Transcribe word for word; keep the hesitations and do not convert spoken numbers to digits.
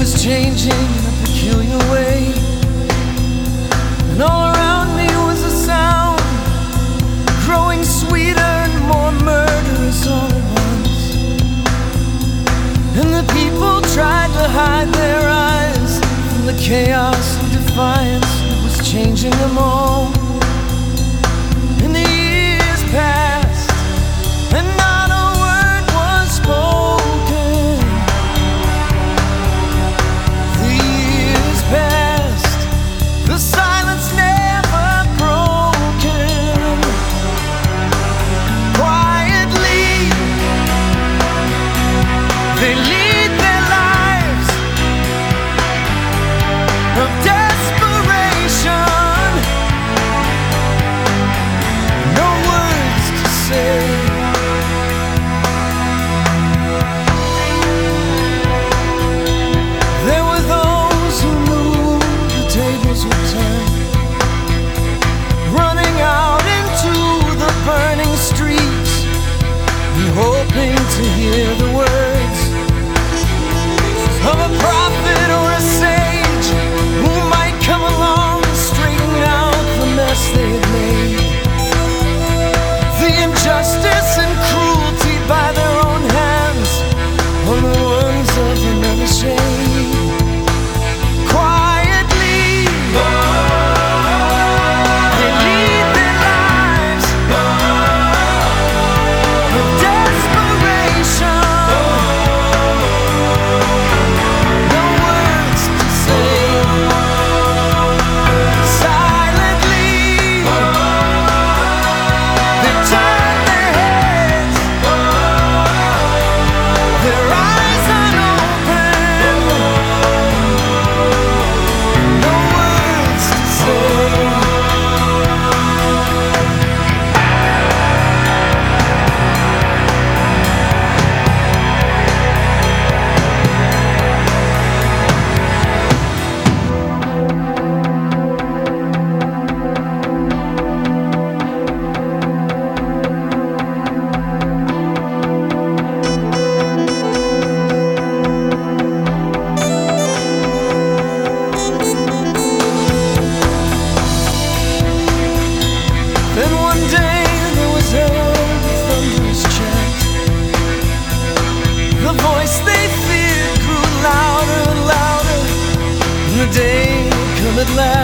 was changing in a peculiar way, and all around me was a sound growing sweeter and more murderous all at once. And the people tried to hide their eyes from the chaos and defiance that was changing them all. And the years passed, and not a word was spoken. The years passed, the silence never broken. Quietly, they lead their lives of desperation. No words to say. There were those who knew the tables would turn, running out into the burning streets and hoping to hear the words of a prophet or a sage who might come along and straighten out the mess they had made. The injustice and cruelty by their own hands on the ones of another shade. Quietly, they lead their lives of desperation. No words to say. Silently, they turn their heads, their eyes unopened. No words to say. Then one day there was heard a thunderous chant. The voice they feared grew louder and louder, and the day would come at last